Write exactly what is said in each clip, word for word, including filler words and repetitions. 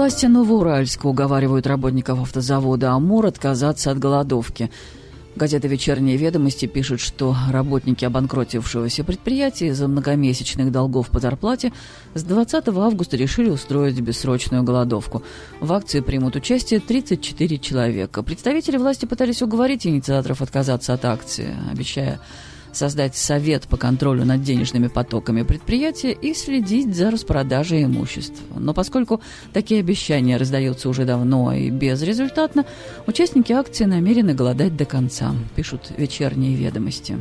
Власти Новоуральска уговаривают работников автозавода «Амур» отказаться от голодовки. Газета «Вечерние ведомости» пишет, что работники обанкротившегося предприятия из-за многомесячных долгов по зарплате с двадцатого августа решили устроить бессрочную голодовку. В акции примут участие тридцать четыре человека. Представители власти пытались уговорить инициаторов отказаться от акции, обещая создать совет по контролю над денежными потоками предприятия и следить за распродажей имущества. Но поскольку такие обещания раздаются уже давно и безрезультатно, участники акции намерены голодать до конца, пишут «Вечерние ведомости».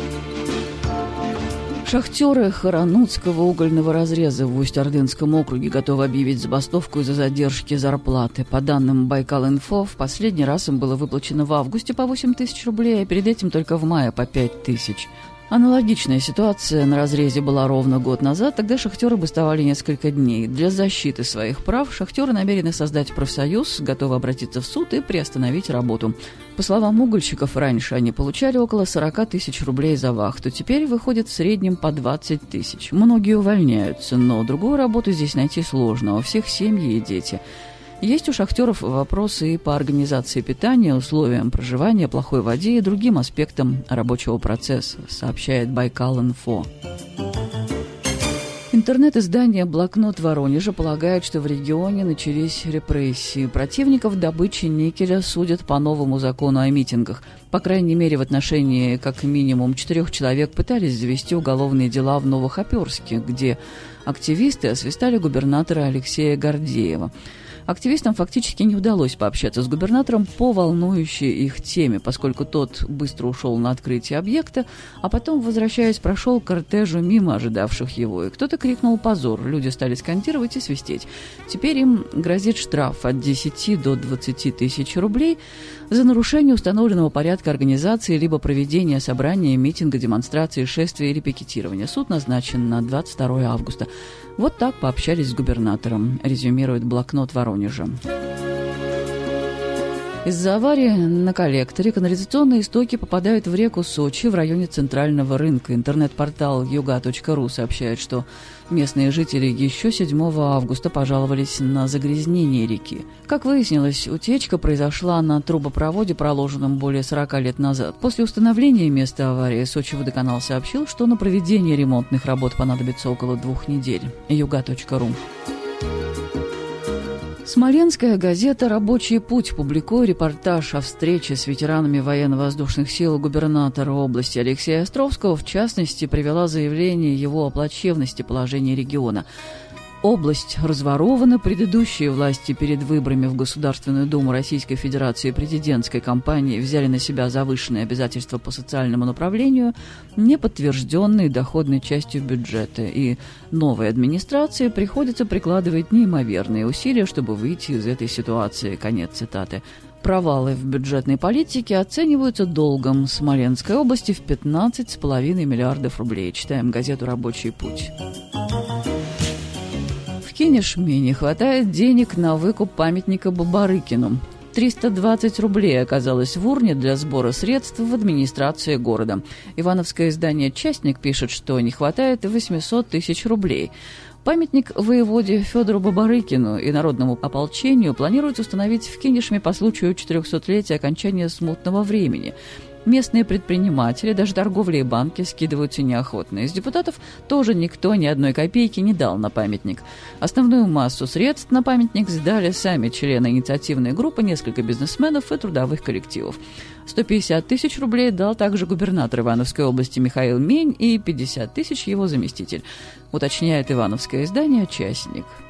Шахтеры Харанутского угольного разреза в Усть-Ордынском округе готовы объявить забастовку из-за задержки зарплаты. По данным Байкал-Инфо, в последний раз им было выплачено в августе по восемь тысяч рублей, а перед этим только в мае по пять тысяч. Аналогичная ситуация на разрезе была ровно год назад, тогда шахтеры бастовали несколько дней. Для защиты своих прав шахтеры намерены создать профсоюз, готовы обратиться в суд и приостановить работу. По словам угольщиков, раньше они получали около сорок тысяч рублей за вахту, теперь выходит в среднем по двадцать тысяч. Многие увольняются, но другую работу здесь найти сложно, у всех семьи и дети. Есть у шахтеров вопросы и по организации питания, условиям проживания, плохой воде и другим аспектам рабочего процесса, сообщает Байкал-Инфо. Интернет-издание «Блокнот Воронежа» полагает, что в регионе начались репрессии. Противников добычи никеля судят по новому закону о митингах. По крайней мере, в отношении как минимум четырех человек пытались завести уголовные дела в Новохоперске, где активисты освистали губернатора Алексея Гордеева. Активистам фактически не удалось пообщаться с губернатором по волнующей их теме, поскольку тот быстро ушел на открытие объекта, а потом, возвращаясь, прошел кортежу мимо ожидавших его. И кто-то крикнул «позор», люди стали скандировать и свистеть. Теперь им грозит штраф от десяти до двадцати тысяч рублей за нарушение установленного порядка организации либо проведения собрания, митинга, демонстрации, шествия или пикетирования. Суд назначен на двадцать второе августа. Вот так пообщались с губернатором, резюмирует «Блокнот Воронежа». Из-за аварии на коллекторе канализационные стоки попадают в реку Сочи в районе центрального рынка. Интернет-портал юга точка ру сообщает, что местные жители еще седьмого августа пожаловались на загрязнение реки. Как выяснилось, утечка произошла на трубопроводе, проложенном более сорока лет назад. После установления места аварии Сочи-водоканал сообщил, что на проведение ремонтных работ понадобится около двух недель. юга точка ру. Смоленская газета «Рабочий путь» публикует репортаж о встрече с ветеранами военно-воздушных сил губернатора области Алексея Островского. В частности, привела заявление его о плачевности положения региона. Область разворована, предыдущие власти перед выборами в Государственную Думу Российской Федерации и президентской кампании взяли на себя завышенные обязательства по социальному направлению, не подтвержденные доходной частью бюджета, и новой администрации приходится прикладывать неимоверные усилия, чтобы выйти из этой ситуации. Конец цитаты. Провалы в бюджетной политике оцениваются долгом Смоленской области в пятнадцать с половиной миллиардов рублей. Читаем газету «Рабочий путь». В Кинешме не хватает денег на выкуп памятника Бабарыкину. триста двадцать рублей оказалось в урне для сбора средств в администрации города. Ивановское издание «Частник» пишет, что не хватает восемьсот тысяч рублей. Памятник воеводе Федору Бабарыкину и народному ополчению планируют установить в Кинешме по случаю четырехсотлетия окончания смутного времени. Местные предприниматели, даже торговли и банки скидываются неохотно. Из депутатов тоже никто ни одной копейки не дал на памятник. Основную массу средств на памятник сдали сами члены инициативной группы, несколько бизнесменов и трудовых коллективов. сто пятьдесят тысяч рублей дал также губернатор Ивановской области Михаил Мень и пятьдесят тысяч его заместитель, уточняет ивановское издание «Частник».